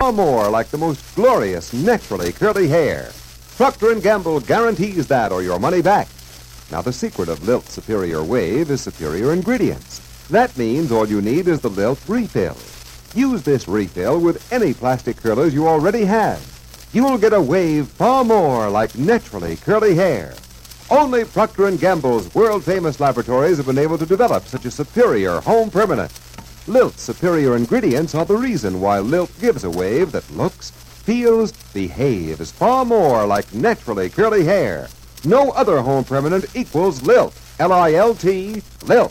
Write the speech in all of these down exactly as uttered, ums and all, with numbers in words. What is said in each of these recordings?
far more like the most glorious, naturally curly hair. Procter and Gamble guarantees that or your money back. Now, the secret of Lilt Superior Wave is superior ingredients. That means all you need is the Lilt Refill. Use this refill with any plastic curlers you already have. You'll get a wave far more like naturally curly hair. Only Procter and Gamble's world-famous laboratories have been able to develop such a superior home permanent. Lilt's superior ingredients are the reason why Lilt gives a wave that looks, feels, behaves far more like naturally curly hair. No other home permanent equals Lilt. L I L T, Lilt.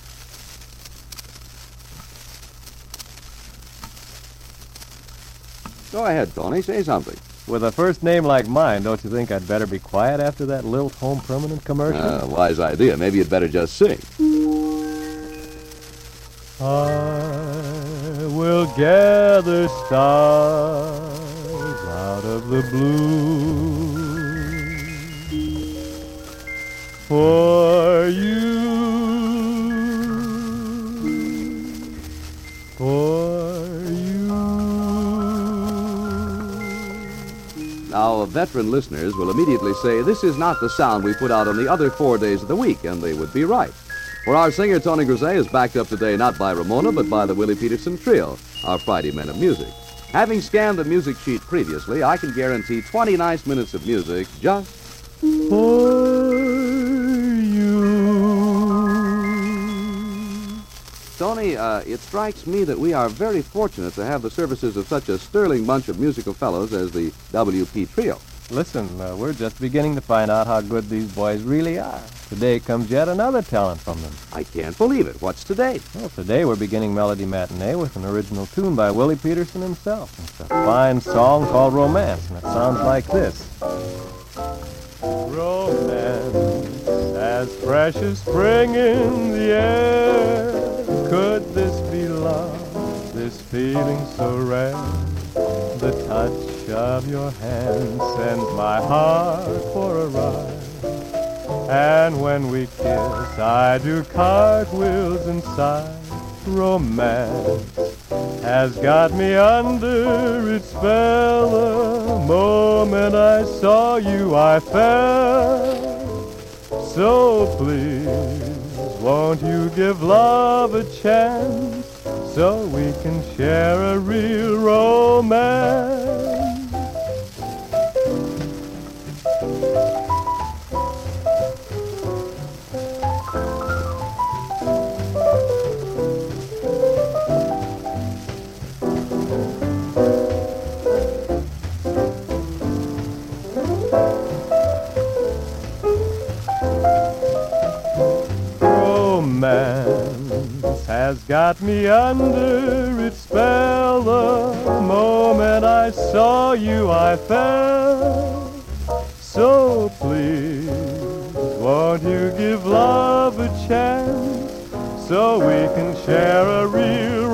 Go ahead, Tony. Say something. With a first name like mine, don't you think I'd better be quiet after that Lilt Home Permanent commercial? Uh, wise idea. Maybe you'd better just sing. I will gather stars out of the blue for you, for you. Now, veteran listeners will immediately say this is not the sound we put out on the other four days of the week, and they would be right. For our singer, Tony Grisey, is backed up today not by Ramona, but by the Willie Peterson Trio, our Friday Men of Music. Having scanned the music sheet previously, I can guarantee twenty nice minutes of music just for you. Tony, uh, it strikes me that we are very fortunate to have the services of such a sterling bunch of musical fellows as the W P Trio. Listen, uh, we're just beginning to find out how good these boys really are. Today comes yet another talent from them. I can't believe it. What's today? Well, today we're beginning Melody Matinee with an original tune by Willie Peterson himself. It's a fine song called Romance, and it sounds like this. Romance, as fresh as spring in the air. Could this be love, this feeling so rare? The touch of your hand sends my heart for a ride. And when we kiss, I do cartwheels inside. Romance has got me under its spell. The moment I saw you, I fell. So please, won't you give love a chance so we can share a real romance? Romance has got me under its spell. The moment I saw you, I fell. So please, won't you give love a chance so we can share a real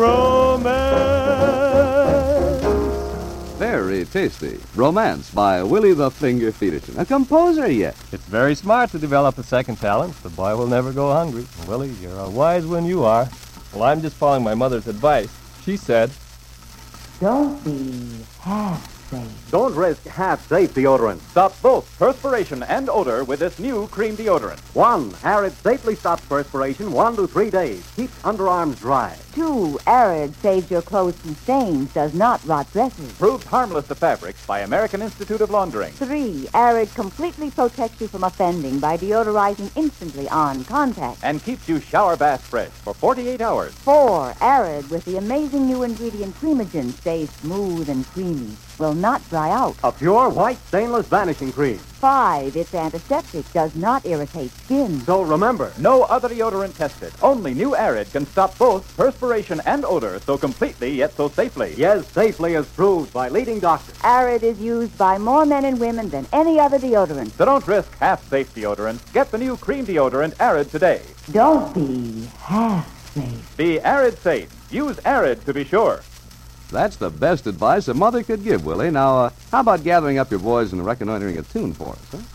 romance? Very tasty. Romance by Willie the Finger Peterson. A composer yet. It's very smart to develop a second talent. The boy will never go hungry. Willie, you're a wise one, you are. Well, I'm just following my mother's advice. She said, don't be half safe. Don't risk half-safe deodorant. Stop both perspiration and odor with this new cream deodorant. One, Arid safely stops perspiration one to three days. Keeps underarms dry. Two, Arid saves your clothes from stains, does not rot dresses. Proved harmless to fabrics by American Institute of Laundering. Three, Arid completely protects you from offending by deodorizing instantly on contact. And keeps you shower bath fresh for forty-eight hours. Four, Arid with the amazing new ingredient Creamogen stays smooth and creamy. Will not dry out. A pure white stainless vanishing cream. Five, it's antiseptic, does not irritate skin. So remember, no other deodorant tested. Only new Arid can stop both perspiration and odor so completely yet so safely. Yes, safely as proved by leading doctors. Arid is used by more men and women than any other deodorant. So don't risk half-safe deodorant. Get the new cream deodorant Arid today. Don't be half safe. Be Arid safe. Use Arid to be sure. That's the best advice a mother could give, Willie. Now, uh, how about gathering up your boys and reconnoitering a tune for us, huh?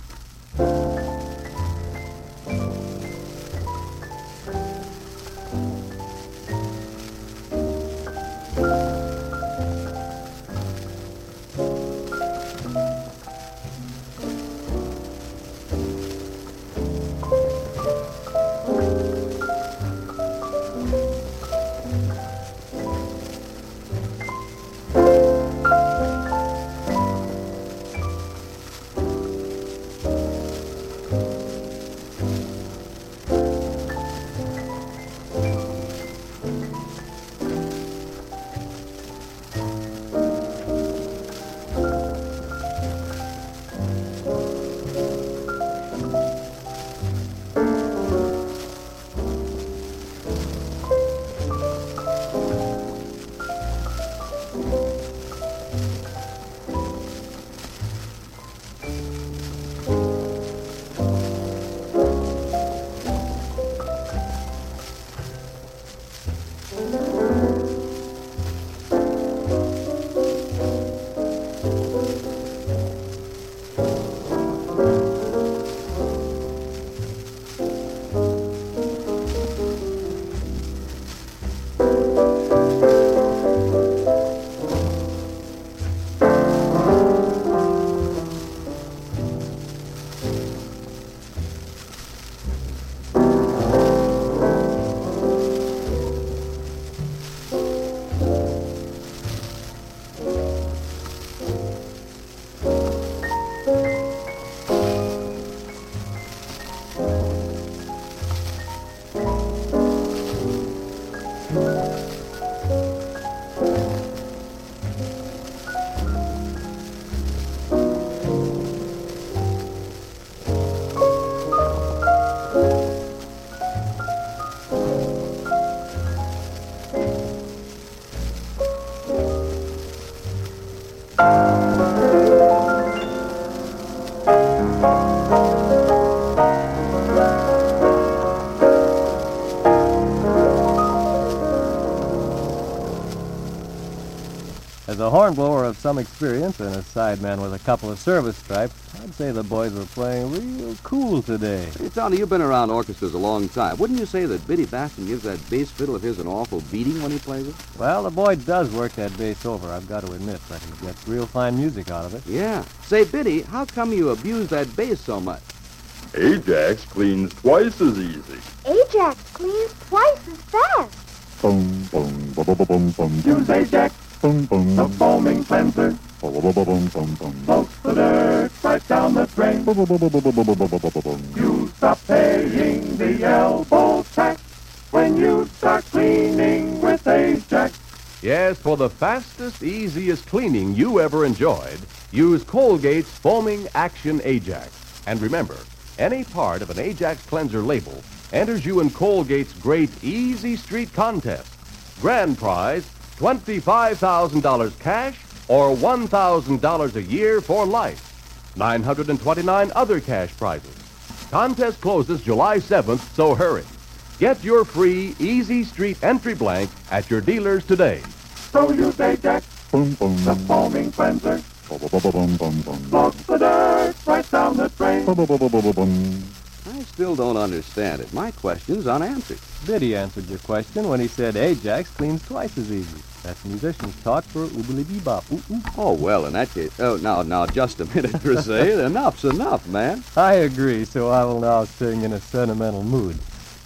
As a hornblower of some experience and a sideman with a couple of service stripes, I'd say the boys were playing real cool today. Hey, Tony, you've been around orchestras a long time. Wouldn't you say that Biddy Baston gives that bass fiddle of his an awful beating when he plays it? Well, the boy does work that bass over, I've got to admit, but he gets real fine music out of it. Yeah. Say, Biddy, how come you abuse that bass so much? Ajax cleans twice as easy. Ajax cleans twice as fast. Boom, boom, boom, boom, boom, boom. Use Ajax, Boom, boom, the foaming cleanser. boom, boom, boom, boom, boom, boom. Floats the dirt right down the drain. Boom, boom, boom, boom, boom, boom, boom, boom, boom, boom. You stop paying the elbow tax when you start cleaning with Ajax. Yes, for the fastest, easiest cleaning you ever enjoyed, use Colgate's Foaming Action Ajax. And remember, any part of an Ajax cleanser label enters you in Colgate's great Easy Street contest. Grand prize, twenty-five thousand dollars cash or one thousand dollars a year for life. nine hundred twenty-nine other cash prizes. Contest closes July seventh, so hurry. Get your free Easy Street entry blank at your dealers today. So use Ajax, Boom, boom, the foaming cleanser. boom, boom, boom, boom, boom, boom. Floats the dirt right down the drain. Boom, boom, boom, boom, boom, boom. I still don't understand it. My question's unanswered. Biddy answered your question when he said Ajax cleans twice as easy. That's musician's talk for oobly-bee-bop. Ooh, ooh. Oh, well, in that case... Oh, now, now, just a minute, Grisey. Enough's enough, man. I agree, so I will now sing in a sentimental mood.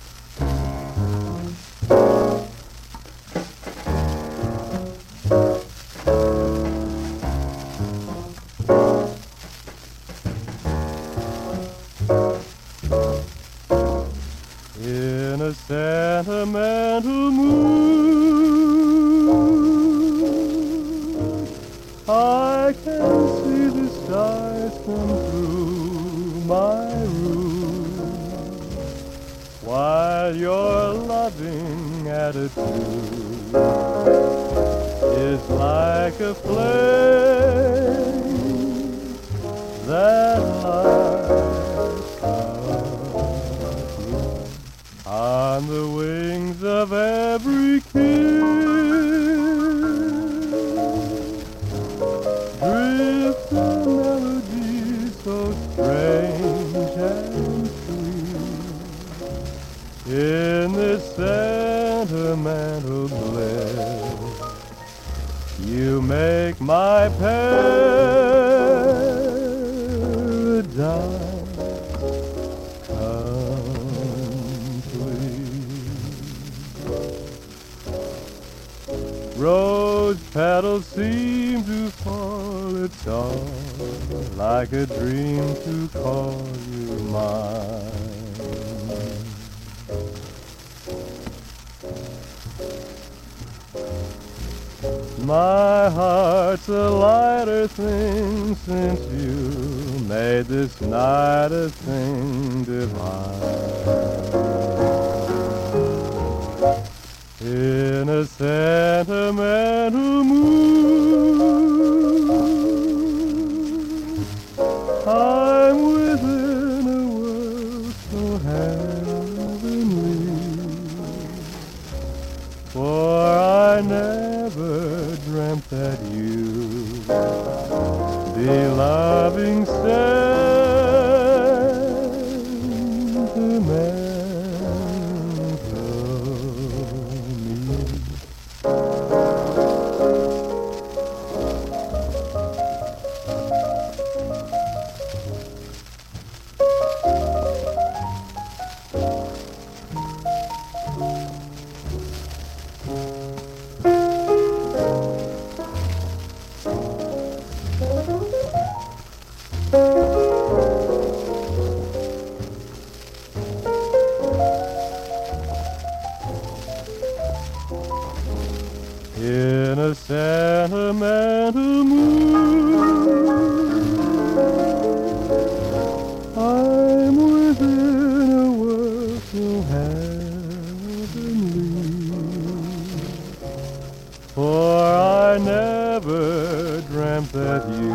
In a sentimental mood, I can see the stars come through my room, while your loving attitude is like a flame that lights up on the wings of every kiss. Drift a melody so strange and sweet in this sentimental bliss. You make my paradise rose petals seem to fall, it's all like a dream to call you mine. My heart's a lighter thing since you made this night a thing divine. In a sentimental mood, I'm within a world so heavenly, for I never dreamt that you'd be loving sentimental. In a sentimental mood, I'm within a world so heavenly, for I never dreamt time that you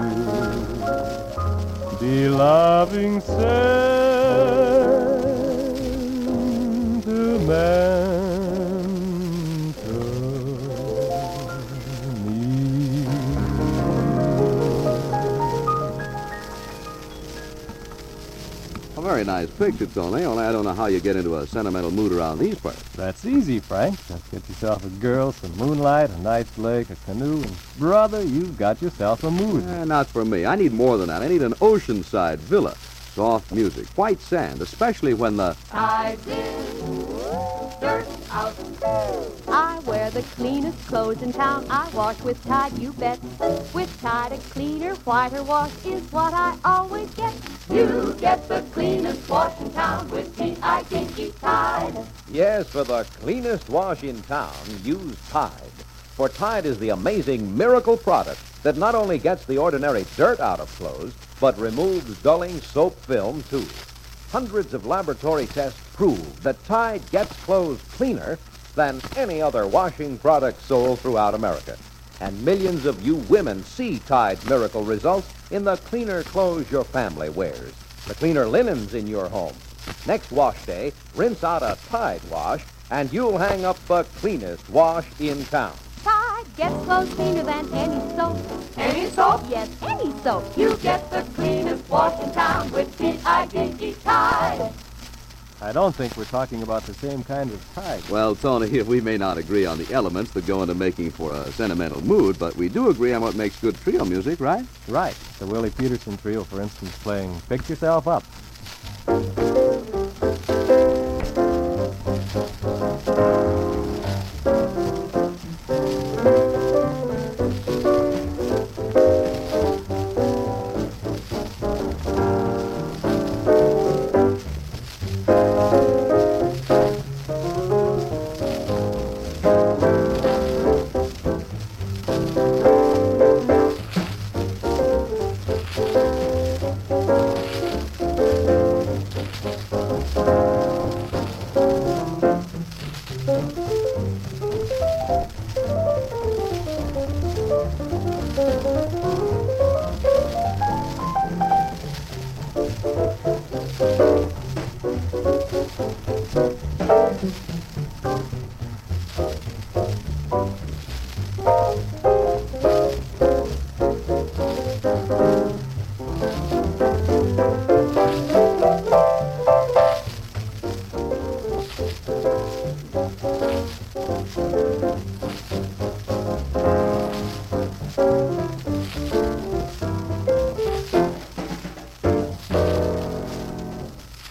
be loving sentimental me. A very nice picture, Tony, only I don't know how you get into a sentimental mood around these parts. That's easy, Frank. Just get yourself a girl, some moonlight, a nice lake, a canoe, and brother, you've got yourself a mood. Eh, not for me. I need more than that. I need an oceanside villa. Soft music, white sand, especially when the... I did dirt out. I wear the cleanest clothes in town. I wash with Tide, you bet. With Tide, a cleaner, whiter wash is what I always get. You get the cleanest wash in town with T I D E Tide. Yes, for the cleanest wash in town, use Tide. For Tide is the amazing miracle product that not only gets the ordinary dirt out of clothes, but removes dulling soap film, too. Hundreds of laboratory tests prove that Tide gets clothes cleaner than any other washing product sold throughout America. And millions of you women see Tide's miracle results in the cleaner clothes your family wears, the cleaner linens in your home. Next wash day, rinse out a Tide wash, and you'll hang up the cleanest wash in town. Tide gets clothes cleaner than any soap. Any soap? Yes, any soap. You get the cleanest wash in town with T I D E Tide. I don't think we're talking about the same kind of Tide. Well, Tony, we may not agree on the elements that go into making for a sentimental mood, but we do agree on what makes good trio music, right? Right. The Willie Peterson Trio, for instance, playing Pick Yourself Up.